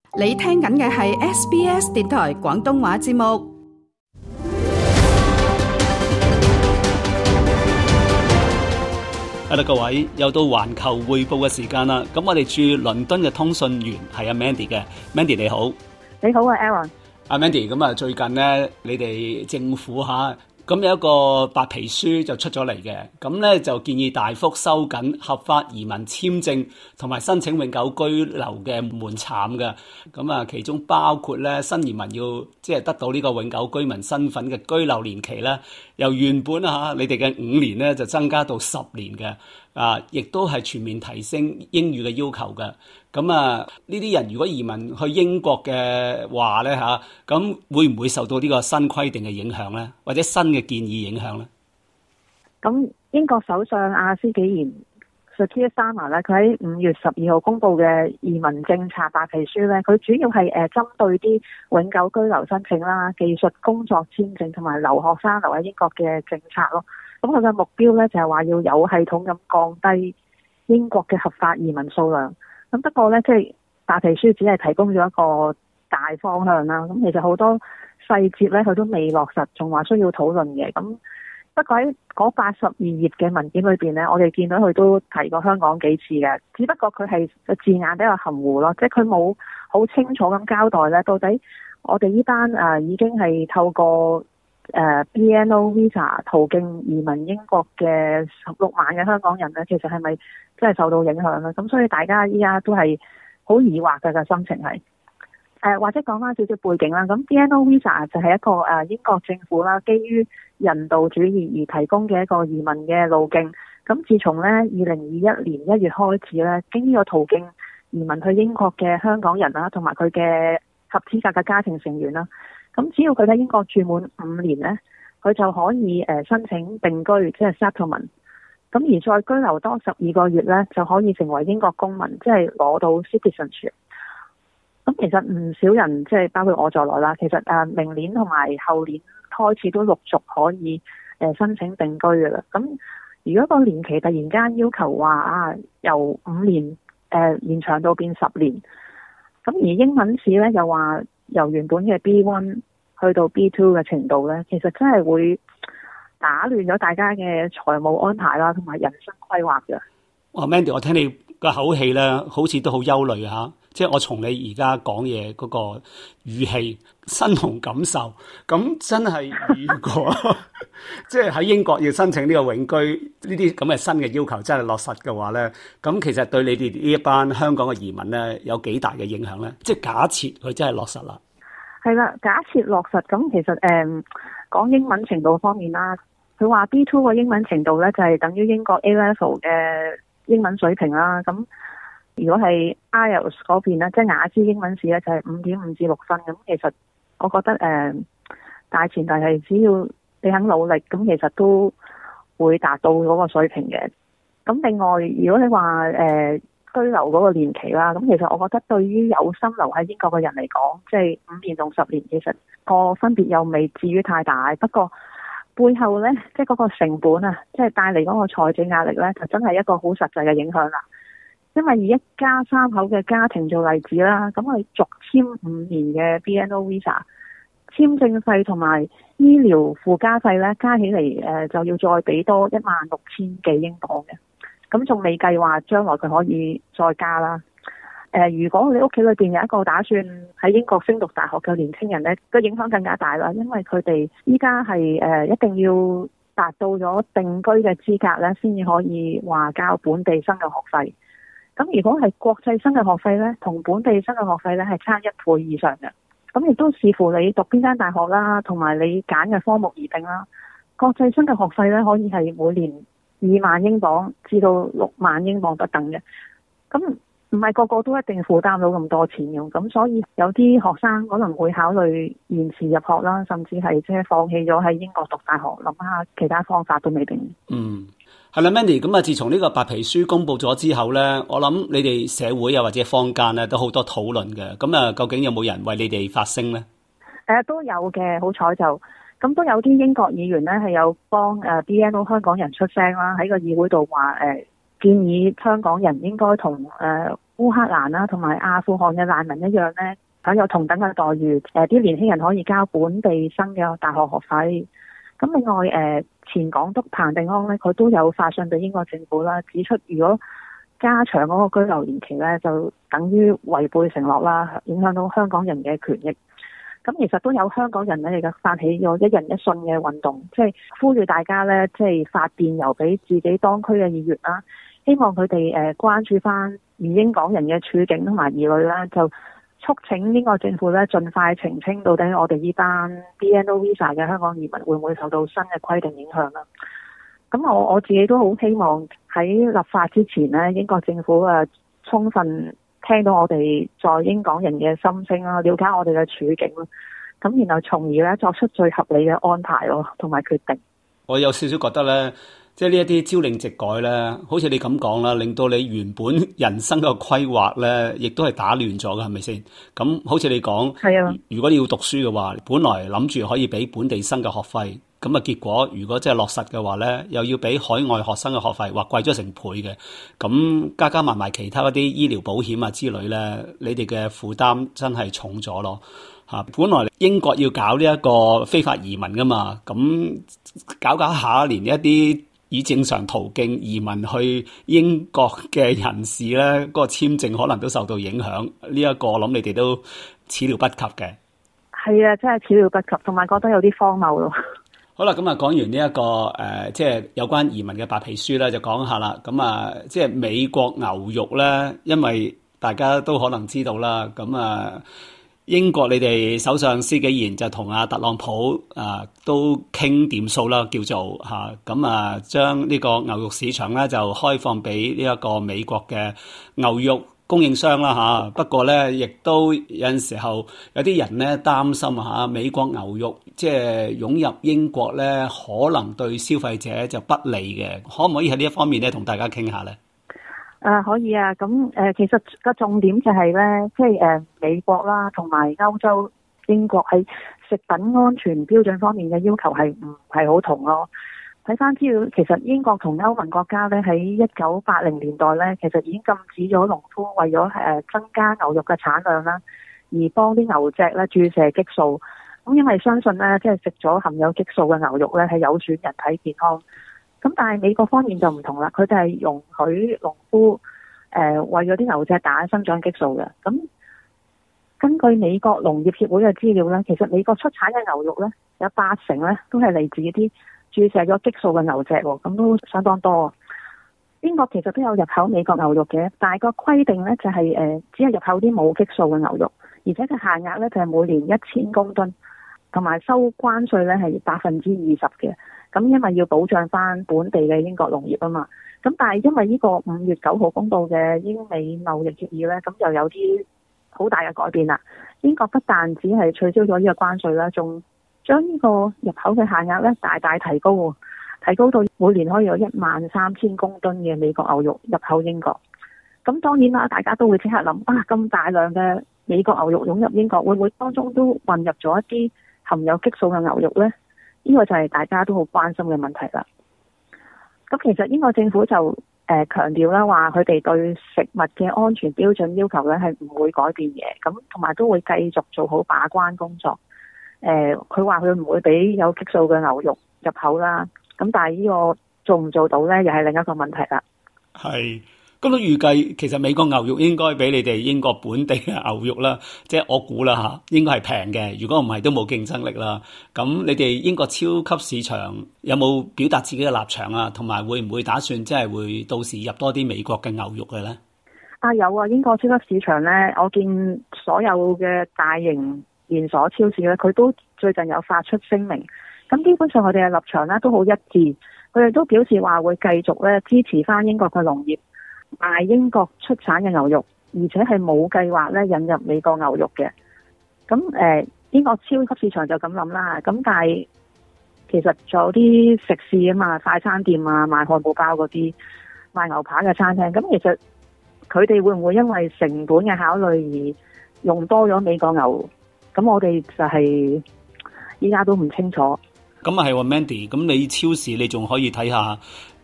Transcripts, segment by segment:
你聽緊嘅係 SBS 電台廣東話節目。 各位，又到環球匯報嘅時間啦。咁我哋駐倫敦嘅通訊員係阿 Mandy 嘅。Mandy 你好。 你好啊 Aaron。 阿 Mandy， 咁啊最近咧，你哋政府咁有一個白皮書就出咗嚟嘅，咁咧就建議大幅收緊合法移民簽證同埋申請永久居留嘅門檻嘅。咁啊，其中包括咧新移民要即係得到呢個永久居民身份嘅居留年期咧，由原本你哋嘅5年咧就增加到10年嘅。亦都係全面提升英語嘅要求嘅。咁呢啲人如果移民去英國嘅話咧咁會唔會受到呢個新規定嘅影響咧，或者新嘅建議影響咧？ 咁英國首相阿斯紀賢 Sir Keir Starmer 咧，佢喺5月12號公布嘅移民政策白皮書咧，佢主要係針對啲永久居留申請啦、技術工作簽證同埋留學生留喺英國嘅政策咯。咁佢嘅目標咧就係話要有系統咁降低英國嘅合法移民數量。咁不過咧，即係白皮書只係提供咗一個大方向啦。咁其實好多細節咧，佢都未落實，仲話需要討論嘅。咁不過喺嗰82頁嘅文件裏邊咧，我哋見到佢都提過香港幾次嘅，只不過佢係個字眼比較含糊咯，即係佢冇好清楚咁交代咧，到底我哋呢班已經係透過BNO Visa 途徑移民英國嘅16萬嘅香港人咧，其實係咪真係受到影響咧？咁所以大家依家都係好疑惑嘅心情係。或者講翻少少背景啦，咁 BNO Visa 就係一個英國政府啦，基於人道主義而提供嘅一個移民嘅路徑。咁自從咧2021年1月開始咧，經呢個途徑移民去英國嘅香港人啦，同埋佢嘅合資格嘅家庭成員啦。咁只要佢喺英國住滿5年咧，佢就可以申請定居，即係 settlement。咁而再居留多12個月咧，就可以成為英國公民，即係攞到 citizenship。咁其實唔少人即係包括我在內啦，其實明年同埋後年開始都陸續可以申請定居嘅啦。咁如果個年期突然間要求話由5年延長到變10年，咁而英文試咧又話由原本嘅 B1 去到 B2 嘅程度咧，其實真係會打亂咗大家嘅財務安排啦，同埋人生規劃嘅。 Mandy， 我聽你個口氣咧，好似都好憂慮嚇。即係我從你而家講嘢嗰個語氣、身同感受，咁真係如果即係喺英國要申請呢個永居呢啲咁嘅新嘅要求真係落實嘅話咧，咁其實對你哋呢一班香港嘅移民咧有幾大嘅影響咧？即係假設佢真係落實啦。 係啦，假設落實咁，其實講英文程度方面啦，佢話 B2 嘅英文程度咧就係等於英國 A level 嘅英文水平啦。咁如果係 IELTS 嗰邊咧，即係雅思英文試咧，就係5.5至6分。咁其實我覺得大前提係只要你肯努力，咁其實都會達到嗰個水平嘅。咁另外，如果你話居留嗰個年期啦，咁其實我覺得對於有心留喺英國嘅人嚟講，即係5年同10年，其實個分別又未至於太大。不過背後咧，即係嗰個成本即係帶嚟嗰個財政壓力咧，就真係一個好實際嘅影響啦。因為以一家3口嘅家庭做例子啦，咁我哋續簽5年嘅 BNO Visa， 簽證費同埋醫療附加費咧，加起嚟就要再俾多16,000幾英鎊嘅。咁仲未計劃將來佢可以再加啦。如果你屋企裏邊有一個打算喺英國升讀大學嘅年輕人咧，個影響更加大啦，因為佢哋依家係一定要達到咗定居嘅資格咧，先至可以話交本地生嘅學費。咁如果係國際生嘅學費咧，同本地生嘅學費咧係差1倍以上嘅。咁亦都視乎你讀邊間大學啦，同埋你揀嘅科目而定啦。國際生嘅學費咧可以係每年2萬英鎊至到6萬英鎊不等嘅。咁唔係個個都一定負擔到咁多錢嘅，咁所以有啲學生可能會考慮延遲入學啦，甚至係即係放棄咗喺英國讀大學，諗下其他方法都未定。 係啦 ，Mandy， 咁自從呢個白皮書公布咗之後咧，我諗你哋社會或者坊間咧都好多討論嘅。咁究竟有冇人為你哋發聲咧？ 都有嘅，好彩就咁都有啲英國議員咧係有幫BNO 香港人出聲啦，喺個議會度話建議香港人應該同烏克蘭啦同埋阿富汗嘅難民一樣咧，享有同等嘅待遇。啲年輕人可以交本地生嘅大學學費。咁另外前港督彭定康咧，佢都有發信俾英國政府啦，指出如果加長嗰個居留年期咧，就等於違背承諾啦，影響到香港人嘅權益。咁其實都有香港人咧，而家發起咗一人一信嘅運動，即係呼籲大家咧，即係發電郵俾自己當區嘅議員啦，希望佢哋關注翻移英港人嘅處境同埋疑慮啦，就促請英國政府咧盡快澄清，到底我哋呢班 BNO Visa 嘅香港移民會唔會受到新嘅規定影響啦？咁我自己都好希望喺立法之前咧，英國政府充分聽到我哋在英港人嘅心聲啦，了解我哋嘅處境啦，咁然後從而咧作出最合理嘅安排咯，同埋決定。 我有少少覺得咧，即係呢一啲朝令夕改咧，好似你咁講啦，令到你原本人生嘅規劃咧，亦都係打亂咗嘅，係咪先？咁好似你講，係啊，如果你要讀書嘅話，本來諗住可以俾本地生嘅學費。咁啊，結果如果真係落實嘅話咧，又要俾海外學生嘅學費，話貴咗成倍嘅。咁加埋其他嗰啲醫療保險啊之類咧，你哋嘅負擔真係重咗咯嚇。本來英國要搞呢一個非法移民噶嘛，咁搞下，連一啲以正常途徑移民去英國嘅人士咧，嗰個簽證可能都受到影響。呢一個我諗你哋都始料不及嘅。 係啊，真係始料不及，同埋覺得有啲荒謬咯。 好啦，咁啊講完呢一個即係有關移民嘅白皮書咧，就講下啦。咁啊，即係美國牛肉咧，因為大家都可能知道啦。咁啊，英國你哋首相施紀賢就同阿特朗普都傾掂數啦，叫做嚇。咁啊，將呢個牛肉市場咧就開放俾呢一個美國嘅牛肉供應商啦嚇，不過咧，亦都有陣時候有啲人咧擔心嚇，美國牛肉即係湧入英國咧，可能對消費者就不利嘅。可唔可以喺呢一方面咧同大家傾下咧？ 可以啊。咁其實個重點就係咧，即係美國啦，同埋歐洲、英國喺食品安全標準方面嘅要求係唔係好同咯？睇翻資料，其實英國同歐盟國家咧喺1980年代咧，其實已經禁止咗農夫為咗增加牛肉嘅產量啦，而幫啲牛隻咧注射激素。咁因為相信咧，即係食咗含有激素嘅牛肉咧係有損人體健康。咁但係美國方面就唔同啦，佢哋係容許農夫為咗啲牛隻打生長激素嘅。咁根據美國農業協會嘅資料咧，其實美國出產嘅牛肉咧有80%咧都係嚟自啲注射咗激素嘅牛隻喎，咁都相當多。英國其實都有入口美國牛肉嘅，但係個規定咧就係只係入口啲冇激素嘅牛肉，而且佢限額咧就係每年1000公噸，同埋收關稅咧係20%嘅。咁因為要保障翻本地嘅英國農業啊嘛。咁但係因為呢個5月9號公佈嘅英美貿易協議咧，咁就有啲好大嘅改變啦。英國不但只係取消咗呢個關稅啦，仲將呢個入口嘅限額咧大大提高喎，提高到每年可以有13000公噸嘅美國牛肉入口英國。咁當然啦，大家都會即刻諗咁大量嘅美國牛肉湧入英國，會唔會當中都混入咗一啲含有激素嘅牛肉呢？呢個就係大家都好關心嘅問題啦。咁其實英國政府就強調啦，話佢哋對食物嘅安全標準要求咧係唔會改變嘅，咁同埋都會繼續做好把關工作。佢話佢唔會俾有激素嘅牛肉入口啦，咁但係呢個做唔做到呢，又係另一個問題啦。 係，咁都預計其實美國牛肉應該比你哋英國本地嘅牛肉啦，即係我估啦嚇，應該係平嘅。如果唔係都冇競爭力啦。咁你哋英國超級市場有冇表達自己嘅立場啊？同埋會唔會打算即係會到時入多啲美國嘅牛肉嘅呢？ 有啊，英國超級市場呢，我見所有嘅大型連鎖超市咧，佢都最近有發出聲明，咁基本上佢哋嘅立場咧都好一致，佢哋都表示話會繼續咧支持翻英國嘅農業，賣英國出產嘅牛肉，而且係冇計劃咧引入美國牛肉嘅。咁英國超級市場就咁諗啦，咁但係其實仲有啲食肆啊嘛，快餐店啊，賣漢堡包嗰啲，賣牛扒嘅餐廳，咁其實佢哋會唔會因為成本嘅考慮而用多咗美國牛？咁我哋就係依家都唔清楚。 咁啊係喎，Mandy，咁你超市你仲可以睇下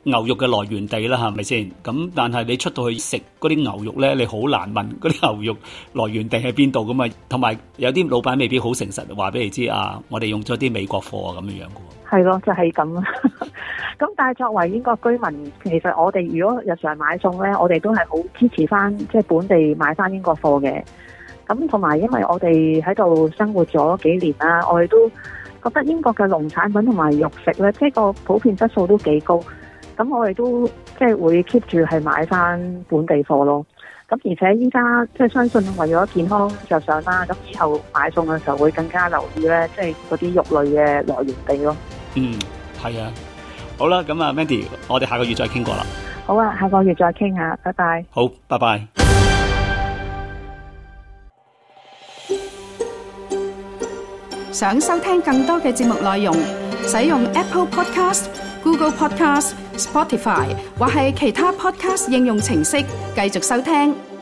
牛肉嘅來源地啦，係咪先？咁但係你出到去食嗰啲牛肉咧，你好難問嗰啲牛肉來源地喺邊度噶嘛？同埋有啲老闆未必好誠實話俾你知啊，我哋用咗啲美國貨啊咁樣嘅。 係咯，就係咁啦。咁但係作為英國居民，其實我哋如果日常買餸咧，我哋都係好支持翻即係本地買翻英國貨嘅。咁同埋因為我哋喺度生活咗幾年啦，我哋都覺得英國嘅農產品同埋肉食咧，即係個普遍質素都幾高。咁我哋都即係會 keep 住係買翻本地貨咯。咁而且依家即係相信為咗健康着想啦，咁以後買餸嘅時候會更加留意咧，即係嗰啲肉類嘅來源地咯。 嗯，係啊。好啦，咁啊 Mandy， 我哋下個月再傾過啦。 好啊，下個月再傾下，拜拜。 好，拜拜。 想收聽更多嘅節目內容，使用 Apple Podcast、Google Podcast、Spotify 或係其他 Podcast 應用程式繼續收聽。